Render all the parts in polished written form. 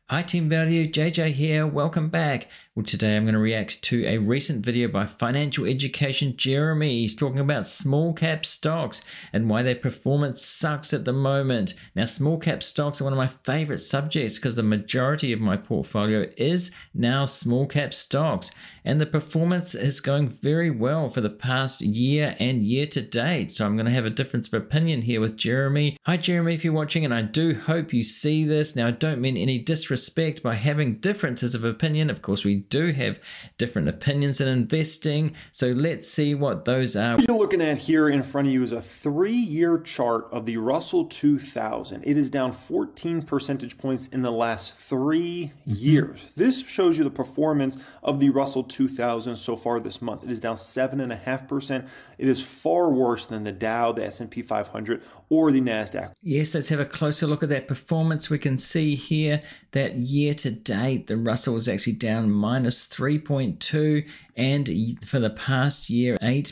Hi Team Value, JJ here, welcome back. Well, today I'm going to react to a recent video by Financial Education Jeremy. He's talking about small cap stocks and why their performance sucks at the moment. Now, small cap stocks are one of my favorite subjects because the majority of my portfolio is now small cap stocks. And the performance is going very well for the past year and year to date. So I'm going to have a difference of opinion here with Jeremy. Hi Jeremy, if you're watching, and I do hope you see this. Now, I don't mean any disrespect by having differences of opinion. Of course, we do have different opinions in investing. So let's see what those are. What you're looking at here in front of you is a 3-year chart of the Russell 2000. It is down 14 percentage points in the last 3 years. This shows you the performance of the Russell 2000 so far this month. It is down 7.5%. It is far worse than the Dow, the S&P 500, or the NASDAQ. Yes, let's have a closer look at that performance. We can see here that year to date, the Russell is actually down minus 3.2, and for the past year,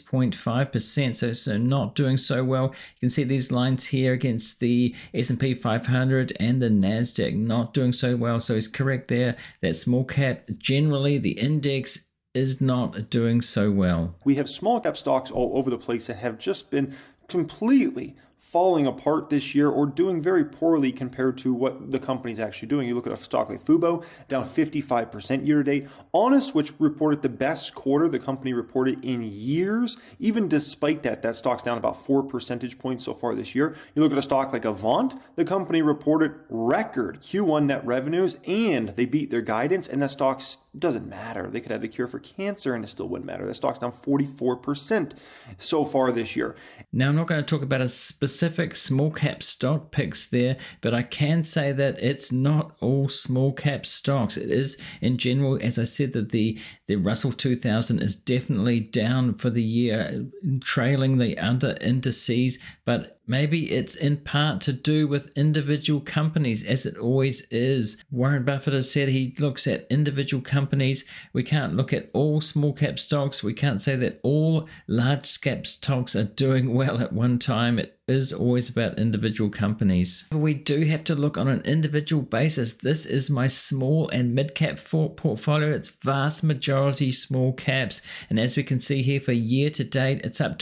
8.5%. So not doing so well. You can see these lines here against the S&P 500 and the NASDAQ not doing so well. So it's correct there that small cap, generally the index is not doing so well. We have small cap stocks all over the place that have just been completely falling apart this year or doing very poorly compared to what the company's actually doing. You look at a stock like Fubo, down 55% year to date. Honest, which reported the best quarter the company reported in years, even despite that, that stock's down about 4 percentage points so far this year. You look at a stock like Avant, the company reported record Q1 net revenues and they beat their guidance, and that stock doesn't matter. They could have the cure for cancer and it still wouldn't matter. That stock's down 44% so far this year. Now, I'm not going to talk about a specific small cap stock picks there, but I can say that it's not all small cap stocks. It is in general, as I said, that the Russell 2000 is definitely down for the year, trailing the other indices, but maybe it's in part to do with individual companies, as it always is. Warren Buffett has said he looks at individual companies. We can't look at all small cap stocks. We can't say that all large cap stocks are doing well at one time. It is always about individual companies. We do have to look on an individual basis. This is my small and mid cap portfolio. It's vast majority small caps. And as we can see here for year to date, it's up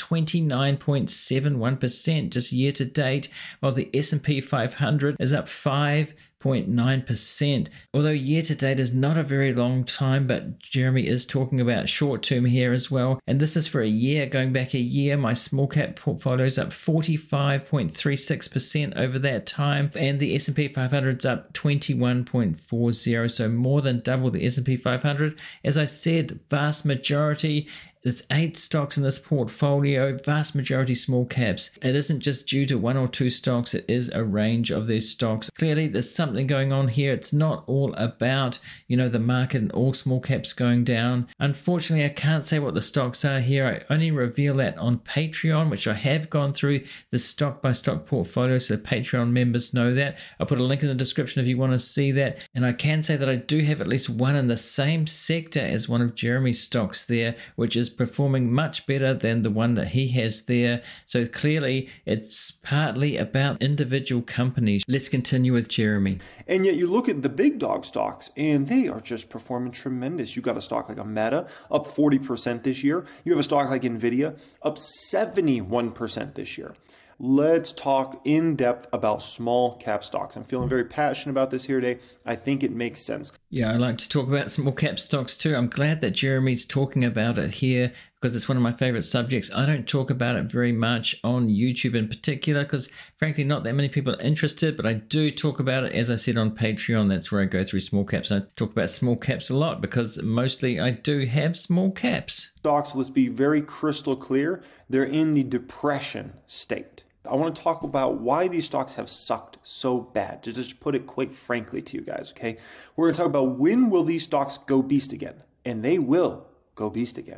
29.71% just year to date, while the S&P 500 is up 5.9%. Although year to date is not a very long time, but Jeremy is talking about short term here as well. And this is for a year. Going back a year, my small cap portfolio is up 45.36% over that time, and the S&P 500 is up 21.40, so more than double the S&P 500. As I said, vast majority, it's 8 stocks in this portfolio, vast majority small caps. It isn't just due to 1 or 2 stocks, it is a range of these stocks. Clearly, there's something going on here. It's not all about, the market and all small caps going down. Unfortunately, I can't say what the stocks are here. I only reveal that on Patreon, which I have gone through the stock by stock portfolio, so Patreon members know that. I'll put a link in the description if you want to see that. And I can say that I do have at least one in the same sector as one of Jeremy's stocks there, which is performing much better than the one that he has there. So clearly it's partly about individual companies. Let's continue with Jeremy. And yet you look at the big dog stocks and they are just performing tremendous. You've got a stock like a Meta up 40% this year. You have a stock like Nvidia up 71% this year. Let's talk in depth about small cap stocks. I'm feeling very passionate about this here today. I think it makes sense. Yeah, I like to talk about small cap stocks too. I'm glad that Jeremy's talking about it here because it's one of my favorite subjects. I don't talk about it very much on YouTube in particular because frankly, not that many people are interested, but I do talk about it, as I said, on Patreon. That's where I go through small caps. I talk about small caps a lot because mostly I do have small caps. Stocks, let's be very crystal clear. They're in the depression state. I want to talk about why these stocks have sucked so bad, to just put it quite frankly to you guys, okay? We're going to talk about when will these stocks go beast again, and they will go beast again.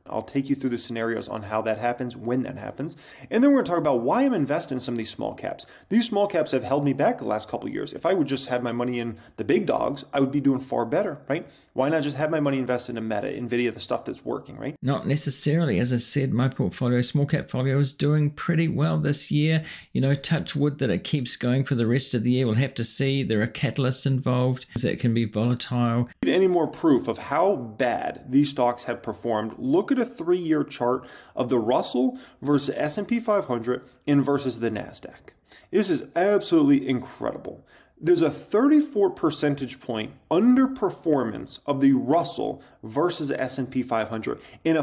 I'll take you through the scenarios on how that happens, when that happens. And then we're going to talk about why I'm investing in some of these small caps. These small caps have held me back the last couple of years. If I would just have my money in the big dogs, I would be doing far better, right? Why not just have my money invested in Meta, Nvidia, the stuff that's working, right? Not necessarily. As I said, my portfolio, small cap portfolio, is doing pretty well this year. Touch wood that it keeps going for the rest of the year. We'll have to see. There are catalysts involved that can be volatile. Any more proof of how bad these stocks have performed? Look at a 3-year chart of the Russell versus S&P 500 and versus the NASDAQ. This is absolutely incredible. There's a 34 percentage point underperformance of the Russell versus the S&P 500 and a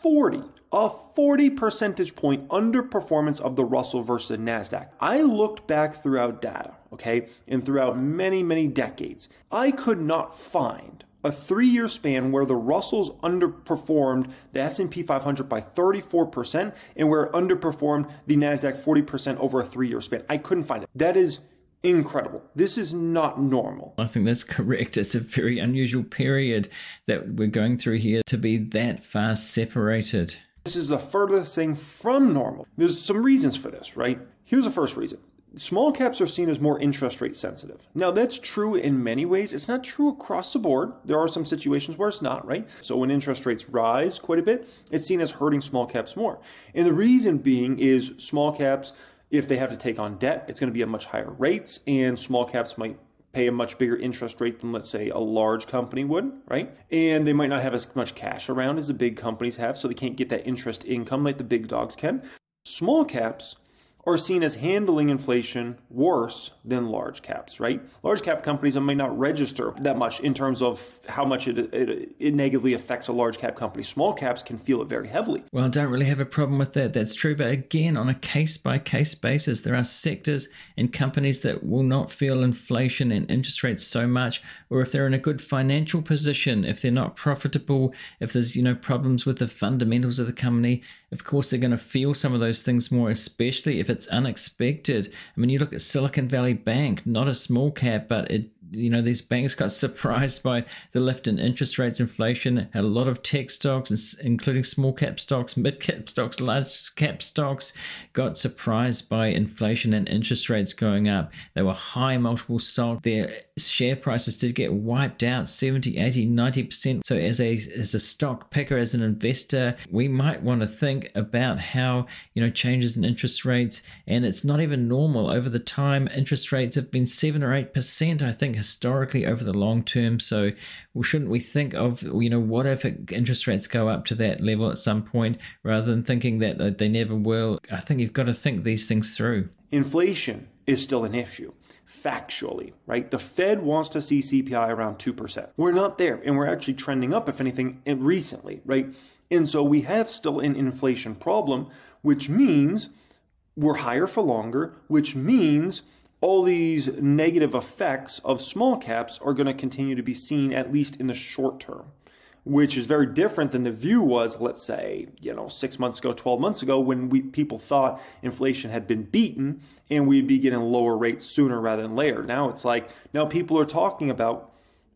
40 percentage point underperformance of the Russell versus the NASDAQ. I looked back throughout data, okay, and throughout many, many decades. I could not find a 3-year span where the Russell's underperformed the S&P 500 by 34% and where it underperformed the NASDAQ 40% over a 3-year span. I couldn't find it. That is incredible. This is not normal. I think that's correct. It's a very unusual period that we're going through here to be that far separated. This is the furthest thing from normal. There's some reasons for this, right? Here's the first reason. Small caps are seen as more interest rate sensitive. Now, that's true in many ways. It's not true across the board. There are some situations where it's not, right? So when interest rates rise quite a bit, it's seen as hurting small caps more. And the reason being is small caps, if they have to take on debt, it's going to be at much higher rates, and small caps might pay a much bigger interest rate than, let's say, a large company would, right? And they might not have as much cash around as the big companies have, so they can't get that interest income like the big dogs can. Small caps are seen as handling inflation worse than large caps, right? Large cap companies may not register that much in terms of how much it negatively affects a large cap company. Small caps can feel it very heavily. Well, I don't really have a problem with that. That's true. But again, on a case-by-case basis, there are sectors and companies that will not feel inflation and interest rates so much, or if they're in a good financial position, if they're not profitable, if there's, problems with the fundamentals of the company, of course, they're going to feel some of those things more, especially if it's unexpected. I mean, you look at Silicon Valley Bank, not a small cap, but these banks got surprised by the lift in interest rates, inflation, had a lot of tech stocks, including small cap stocks, mid cap stocks, large cap stocks, got surprised by inflation and interest rates going up. They were high multiple stocks. Their share prices did get wiped out 70, 80, 90%. So as a stock picker, as an investor, we might want to think about how, changes in interest rates, and it's not even normal. Over the time, interest rates have been 7 or 8%, I think, historically over the long term. So shouldn't we think of, what if interest rates go up to that level at some point, rather than thinking that they never will? I think you've got to think these things through. Inflation is still an issue. Factually, right? The Fed wants to see CPI around 2%. We're not there, and we're actually trending up, if anything, recently, right? And so we have still an inflation problem, which means we're higher for longer, which means all these negative effects of small caps are going to continue to be seen, at least in the short term, which is very different than the view was, let's say, 6 months ago, 12 months ago, when people thought inflation had been beaten and we'd be getting lower rates sooner rather than later. Now it's like, now people are talking about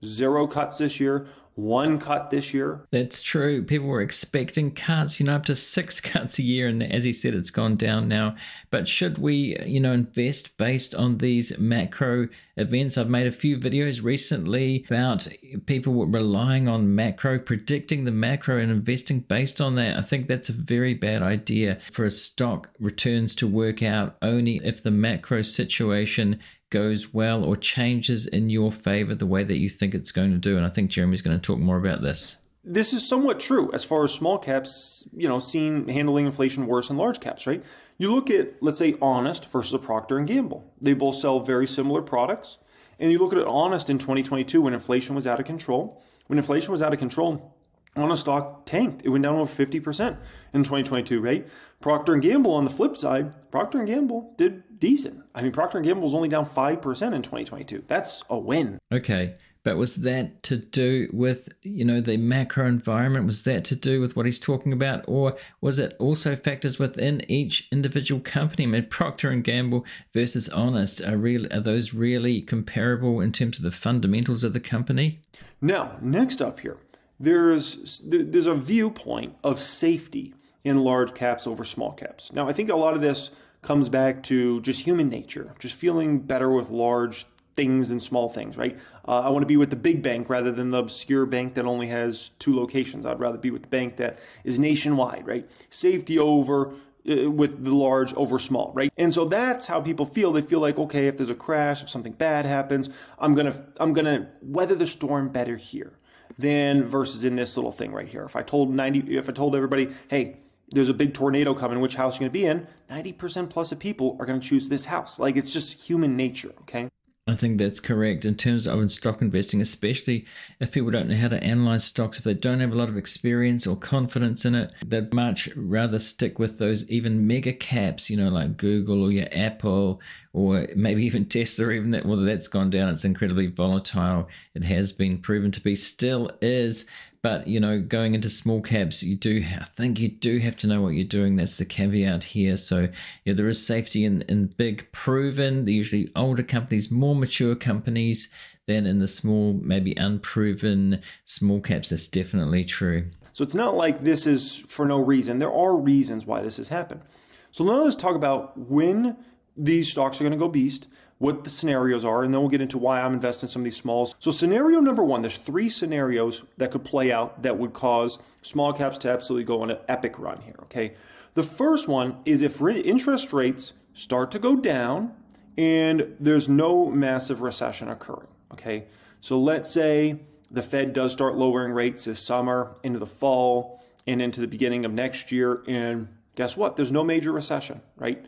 0 cuts this year, 1 cut this year. That's true. People were expecting cuts, up to 6 cuts a year. And as he said, it's gone down now. But should we, invest based on these macro events? I've made a few videos recently about people relying on macro, predicting the macro and investing based on that. I think that's a very bad idea for a stock returns to work out only if the macro situation goes well or changes in your favor the way that you think it's going to do. And I think Jeremy's going to talk more about this. This is somewhat true as far as small caps, handling inflation worse than large caps, right? You look at, let's say, Honest versus a Procter & Gamble. They both sell very similar products. And you look at Honest in 2022 when inflation was out of control. When inflation was out of control, Honest stock tanked. It went down over 50% in 2022, right? Procter & Gamble, on the flip side, Procter & Gamble did decent. I mean, Procter & Gamble was only down 5% in 2022. That's a win. Okay. But was that to do with, the macro environment? Was that to do with what he's talking about? Or was it also factors within each individual company? I mean, Procter & Gamble versus Honest, are those really comparable in terms of the fundamentals of the company? Now, next up here, there's a viewpoint of safety in large caps over small caps. Now, I think a lot of this comes back to just human nature, just feeling better with large things than small things, right? I want to be with the big bank rather than the obscure bank that only has 2 locations. I'd rather be with the bank that is nationwide, right? Safety over with the large over small, right? And so that's how people feel. They feel like, okay, if there's a crash, if something bad happens, I'm gonna weather the storm better here than versus in this little thing right here. If I told everybody, hey, there's a big tornado coming, which house you're going to be in, 90% plus of people are going to choose this house. Like, it's just human nature, okay? I think that's correct in terms of in stock investing, especially if people don't know how to analyze stocks, if they don't have a lot of experience or confidence in it, they'd much rather stick with those even mega caps, like Google or your Apple or maybe even Tesla, even that, well, that's gone down. It's incredibly volatile. It has been proven to be, still is. But, going into small caps, I think you do have to know what you're doing. That's the caveat here. So, there is safety in big proven, they're usually older companies, more mature companies than in the small, maybe unproven small caps. That's definitely true. So it's not like this is for no reason. There are reasons why this has happened. So now let's talk about when these stocks are going to go beast, what the scenarios are, and then we'll get into why I'm investing in some of these smalls. So scenario number 1, there's 3 scenarios that could play out that would cause small caps to absolutely go on an epic run here, okay? The first one is if interest rates start to go down and there's no massive recession occurring, okay? So let's say the Fed does start lowering rates this summer, into the fall, and into the beginning of next year, and guess what? There's no major recession, right?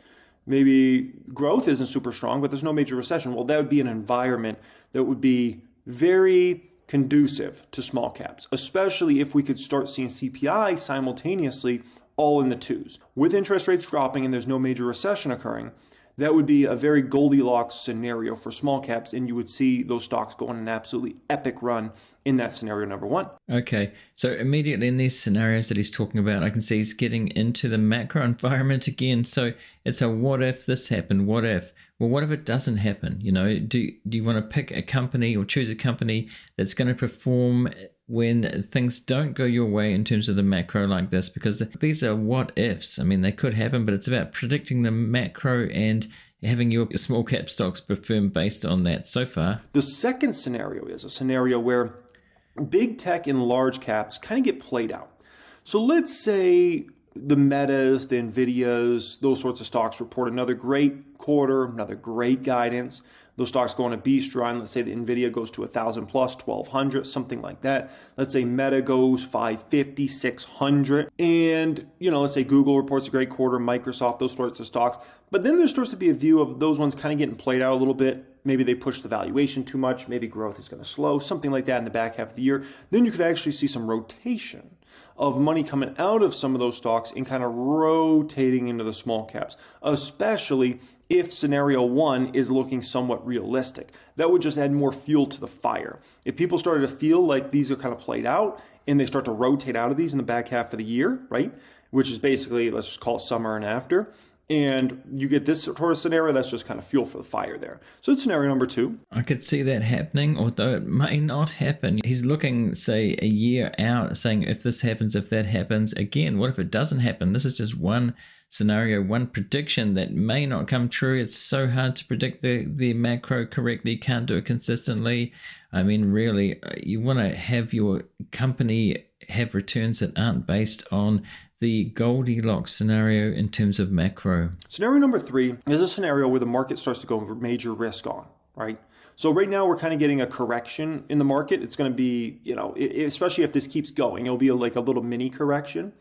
Maybe growth isn't super strong, but there's no major recession. Well, that would be an environment that would be very conducive to small caps, especially if we could start seeing CPI simultaneously all in the 2s. With interest rates dropping and there's no major recession occurring, that would be a very Goldilocks scenario for small caps, and you would see those stocks go on an absolutely epic run in that scenario number 1. Okay, so immediately in these scenarios that he's talking about, I can see he's getting into the macro environment again. So it's a what if this happened, what if? Well, what if it doesn't happen? Do you want to pick a company or choose a company that's going to perform when things don't go your way in terms of the macro like this? Because these are what ifs. I mean, they could happen, but it's about predicting the macro and having your small cap stocks perform based on that so far. The second scenario is a scenario where big tech and large caps kind of get played out. So let's say the Metas, the Nvidias, those sorts of stocks report another great quarter, another great guidance. Those stocks go on a beast run. Let's say the Nvidia goes to 1,000 plus, 1,200, something like that. Let's say Meta goes 550, 600. And, let's say Google reports a great quarter, Microsoft, those sorts of stocks. But then there starts to be a view of those ones kind of getting played out a little bit. Maybe they push the valuation too much. Maybe growth is going to slow, something like that in the back half of the year. Then you could actually see some rotation of money coming out of some of those stocks and kind of rotating into the small caps, especially if scenario 1 is looking somewhat realistic. That would just add more fuel to the fire. If people started to feel like these are kind of played out and they start to rotate out of these in the back half of the year, right? Which is basically, let's just call it summer and after. And you get this sort of scenario, that's just kind of fuel for the fire there. So it's scenario number 2. I could see that happening, although it may not happen. He's looking, say, a year out, saying if this happens, if that happens. Again, what if it doesn't happen? This is just one scenario, one prediction that may not come true. It's so hard to predict the macro correctly. You can't do it consistently. I mean, really, you want to have your company have returns that aren't based on the Goldilocks scenario in terms of macro. Scenario number 3 is a scenario where the market starts to go major risk on, right? So right now we're kind of getting a correction in the market. It's going to be, especially if this keeps going, it'll be like a little mini correction.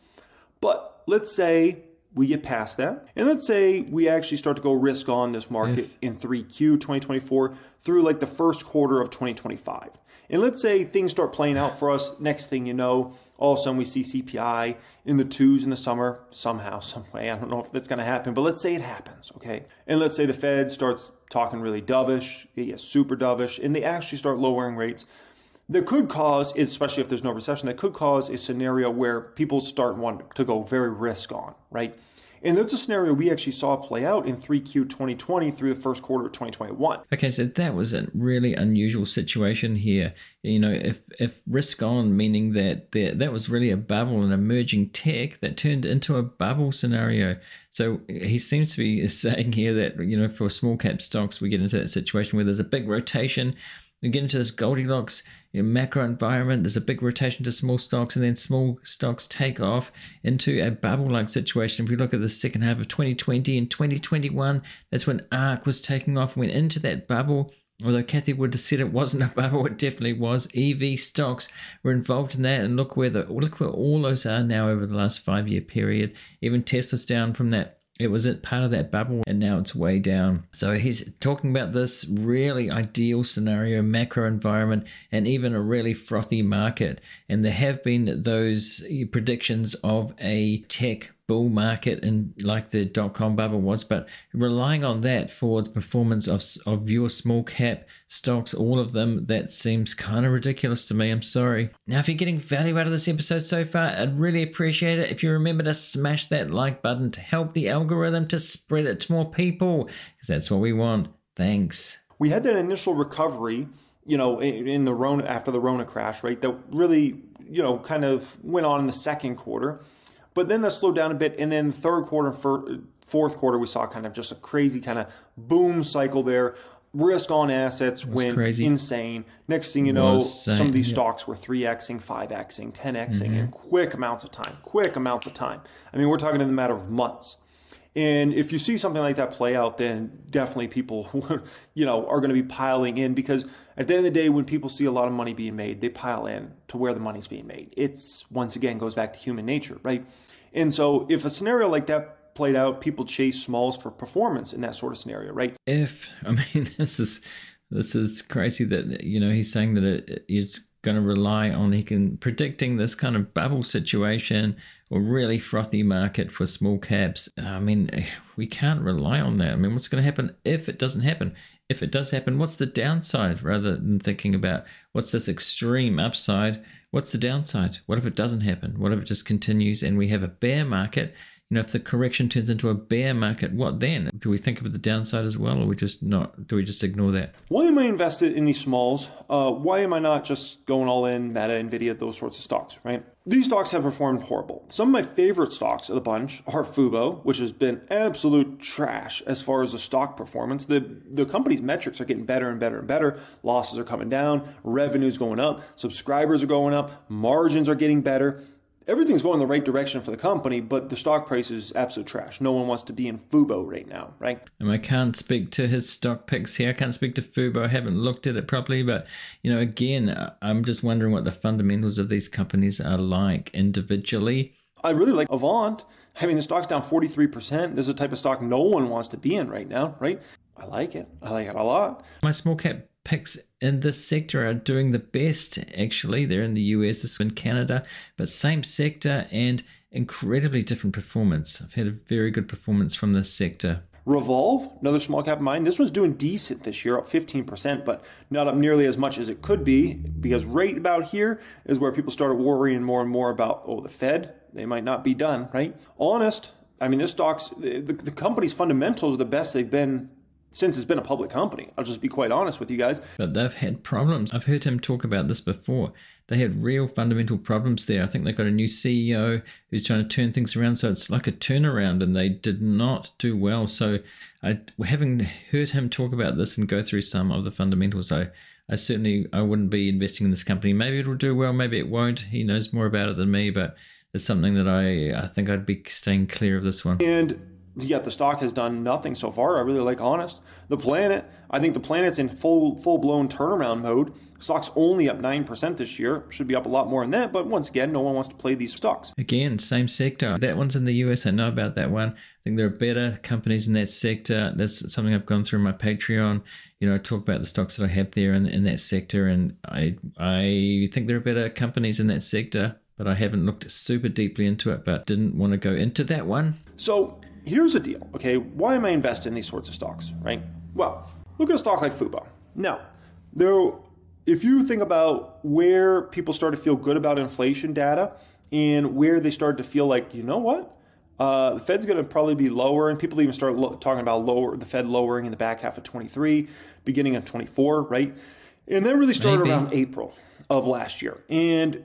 But let's say we get past that, and let's say we actually start to go risk on this market in 3Q 2024 through like the first quarter of 2025. And let's say things start playing out for us. Next thing you know, all of a sudden we see CPI in the 2s in the summer, somehow, some way. I don't know if that's going to happen, but let's say it happens, okay? And let's say the Fed starts talking really dovish, they get super dovish, and they actually start lowering rates. That could cause, especially if there's no recession, that could cause a scenario where people start wanting to go very risk on, right? And that's a scenario we actually saw play out in 3Q 2020 through the first quarter of 2021. Okay, so that was a really unusual situation here. If risk on, meaning that that was really a bubble, an emerging tech that turned into a bubble scenario. So he seems to be saying here that, for small cap stocks, we get into that situation where there's a big rotation. We get into this Goldilocks macro environment. There's a big rotation to small stocks, and then small stocks take off into a bubble-like situation. If we look at the second half of 2020 and 2021, that's when ARK was taking off and went into that bubble. Although Cathie Wood has said it wasn't a bubble, it definitely was. EV stocks were involved in that, and look where all those are now over the last 5-year period. Even Tesla's down from that. It was part of that bubble, and now it's way down. So he's talking about this really ideal scenario, macro environment, and even a really frothy market. And there have been those predictions of a tech bull market, and like the dot-com bubble was, but relying on that for the performance of your small cap stocks, all of them, that seems kind of ridiculous to me. I'm sorry. Now, if you're getting value out of this episode so far, I'd really appreciate it if you remember to smash that like button to help the algorithm to spread it to more people, because that's what we want. Thanks. We had that initial recovery, in the Rona, after the Rona crash, right? That really, kind of went on in the second quarter. But then that slowed down a bit, and then third quarter, fourth quarter, we saw kind of just a crazy kind of boom cycle there. Risk on assets went insane. Next thing you know, some of these stocks were 3xing, 5xing, 10xing in quick amounts of time. I mean, we're talking in the matter of months. And if you see something like that play out, then definitely people, are going to be piling in, because at the end of the day, when people see a lot of money being made, they pile in to where the money's being made. It's, once again, goes back to human nature, right? And so if a scenario like that played out, people chase smalls for performance in that sort of scenario, right? This is crazy that, he's saying that it's going to rely on predicting this kind of bubble situation or really frothy market for small caps. We can't rely on that. What's going to happen if it doesn't happen? If it does happen, what's the downside, rather than thinking about what's this extreme upside? What's the downside? What if it doesn't happen? What if it just continues and we have a bear market? If the correction turns into a bear market, what then? Do we think about the downside as well, or do we just ignore that? Why am I invested in these smalls? Why am I not just going all in, Meta, Nvidia, those sorts of stocks, right? These stocks have performed horrible. Some of my favorite stocks of the bunch are Fubo, which has been absolute trash as far as the stock performance. The company's metrics are getting better and better and better. Losses are coming down, revenue's going up, subscribers are going up, margins are getting better. Everything's going in the right direction for the company, but the stock price is absolute trash. No one wants to be in Fubo right now, right? And I can't speak to his stock picks here. I can't speak to Fubo. I haven't looked at it properly, but, again, I'm just wondering what the fundamentals of these companies are like individually. I really like Avant. The stock's down 43%. This is the type of stock no one wants to be in right now, right? I like it. I like it a lot. My small cap picks in this sector are doing the best, actually. They're in the US, in Canada, but same sector and incredibly different performance. I've had a very good performance from this sector. Revolve, another small cap of mine. This one's doing decent this year, up 15%, but not up nearly as much as it could be, because right about here is where people started worrying more and more about, the Fed, they might not be done, right? Honest, this stock's, the company's fundamentals are the best they've been since it's been a public company. I'll just be quite honest with you guys. But they've had problems. I've heard him talk about this before. They had real fundamental problems there. I think they've got a new CEO who's trying to turn things around. So it's like a turnaround, and they did not do well. So having heard him talk about this and go through some of the fundamentals, I wouldn't be investing in this company. Maybe it'll do well, maybe it won't. He knows more about it than me, but it's something that I think I'd be staying clear of this one. And yet the stock has done nothing so far. I really like Honest. The Planet, I think the Planet's in full-blown turnaround mode. Stock's only up 9% this year. Should be up a lot more than that, but once again, no one wants to play these stocks. Again, same sector. That one's in the US. I know about that one. I think there are better companies in that sector. That's something I've gone through in my Patreon. I talk about the stocks that I have there in that sector, and I think there are better companies in that sector, but I haven't looked super deeply into it, but didn't want to go into that one. So here's the deal, okay? Why am I invested in these sorts of stocks, right? Well, look at a stock like Fubo. Now, if you think about where people start to feel good about inflation data and where they start to feel like, you know what? The Fed's going to probably be lower, and people even start talking about the Fed lowering in the back half of 23, beginning of 24, right? And that really started around April of last year. And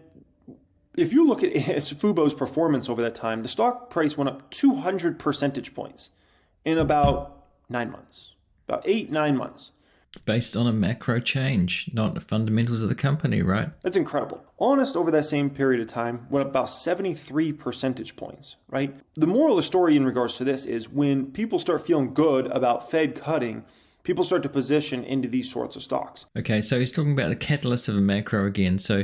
if you look at Fubo's performance over that time, the stock price went up 200 percentage points in about 9 months, about 8-9 months. Based on a macro change, not the fundamentals of the company, right? That's incredible. Honest, over that same period of time, went up about 73 percentage points, right? The moral of the story in regards to this is when people start feeling good about Fed cutting, people start to position into these sorts of stocks. Okay, so he's talking about the catalyst of a macro again. So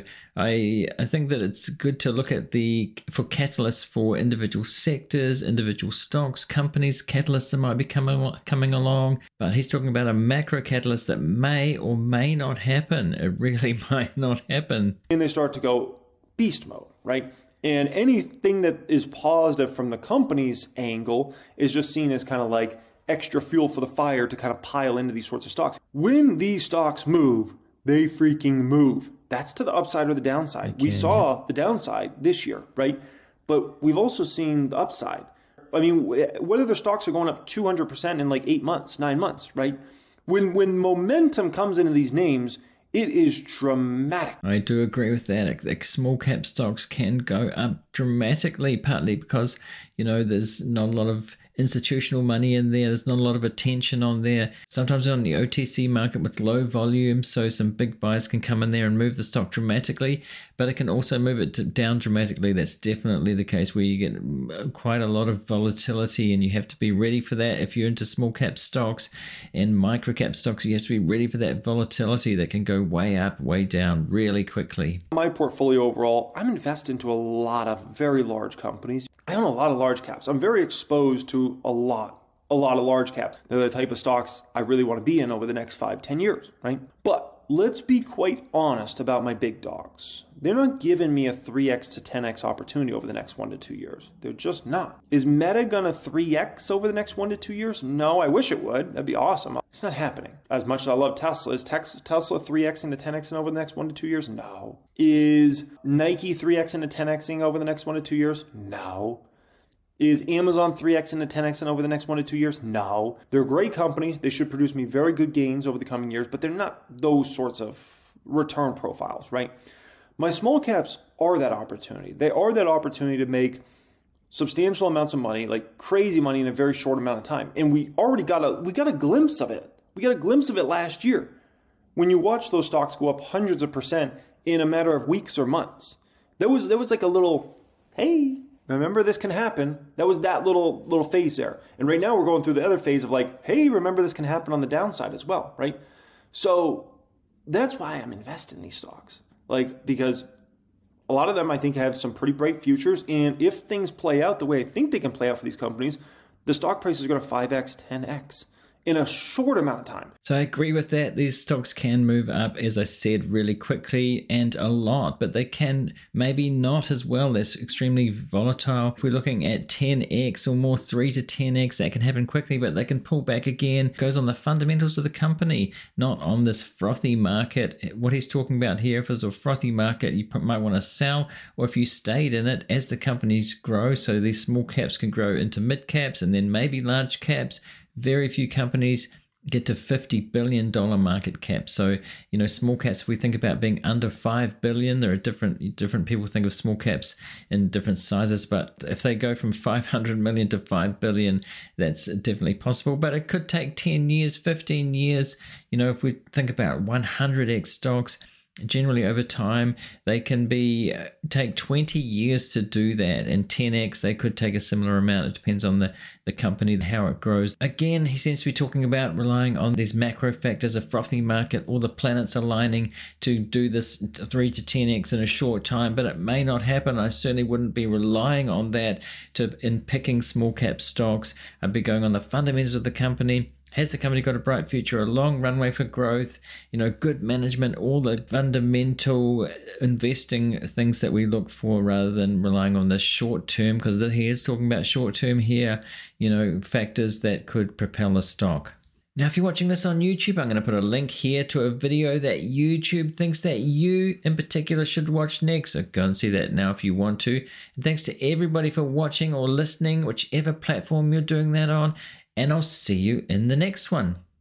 I think that it's good to look at for catalysts for individual sectors, individual stocks, companies, catalysts that might be coming along. But he's talking about a macro catalyst that may or may not happen. It really might not happen. And they start to go beast mode, right? And anything that is positive from the company's angle is just seen as kind of like extra fuel for the fire to kind of pile into these sorts of stocks. When these stocks move, they freaking move. That's to the upside or the downside. We saw the downside this year, right? But we've also seen the upside. I mean, whether the stocks are going up 200% in like 8 months, 9 months, right? When momentum comes into these names, it is dramatic. I do agree with that. Like small cap stocks can go up dramatically, partly because, there's not a lot of institutional money in there. There's not a lot of attention on there. Sometimes on the OTC market with low volume, so some big buyers can come in there and move the stock dramatically, but it can also move it down dramatically. That's definitely the case where you get quite a lot of volatility, and you have to be ready for that. If you're into small cap stocks and micro cap stocks, you have to be ready for that volatility that can go way up, way down really quickly. My portfolio overall, I'm invested into a lot of very large companies. I own a lot of large caps. I'm very exposed to a lot of large caps. They're the type of stocks I really want to be in over the next 5-10 years, right? But let's be quite honest about my big dogs. They're not giving me a 3x to 10x opportunity over the next 1 to 2 years. They're just not. Is Meta going to 3x over the next 1 to 2 years? No, I wish it would. That'd be awesome. It's not happening. As much as I love Tesla, is Tesla 3x into 10x over the next 1 to 2 years? No. Is Nike 3x into 10xing over the next 1 to 2 years? No. Is Amazon 3x into 10x over the next 1 to 2 years? No. They're great companies. They should produce me very good gains over the coming years, but they're not those sorts of return profiles, right? My small caps are that opportunity. They are that opportunity to make substantial amounts of money, like crazy money in a very short amount of time. And we got a glimpse of it. We got a glimpse of it last year when you watch those stocks go up hundreds of percent in a matter of weeks or months. There was like a little, hey, remember this can happen. That was that little phase there. And right now we're going through the other phase of like, hey, remember this can happen on the downside as well, right? So that's why I'm invested in these stocks. Like, because a lot of them I think have some pretty bright futures. And if things play out the way I think they can play out for these companies, the stock price is going to 5x, 10x in a short amount of time. So I agree with that. These stocks can move up, as I said, really quickly and a lot, but they can maybe not as well. They're extremely volatile. If we're looking at 10x or more, 3 to 10x, that can happen quickly, but they can pull back again. It goes on the fundamentals of the company, not on this frothy market. What he's talking about here, if it's a frothy market, you might want to sell, or if you stayed in it as the companies grow, so these small caps can grow into mid caps and then maybe large caps. Very few companies get to $50 billion market cap. So, small caps, if we think about being under 5 billion, there are different people think of small caps in different sizes, but if they go from 500 million to 5 billion, that's definitely possible. But it could take 10 years, 15 years. If we think about 100x stocks, generally over time, they can take 20 years to do that, and 10x, they could take a similar amount. It depends on the company, how it grows. Again, he seems to be talking about relying on these macro factors, a frothy market, all the planets aligning to do this 3 to 10x in a short time, but it may not happen. I certainly wouldn't be relying on that in picking small cap stocks. I'd be going on the fundamentals of the company. Has the company got a bright future, a long runway for growth, good management, all the fundamental investing things that we look for rather than relying on the short term, because he is talking about short term here, factors that could propel a stock. Now, if you're watching this on YouTube, I'm going to put a link here to a video that YouTube thinks that you in particular should watch next. So go and see that now if you want to. And thanks to everybody for watching or listening, whichever platform you're doing that on. And I'll see you in the next one.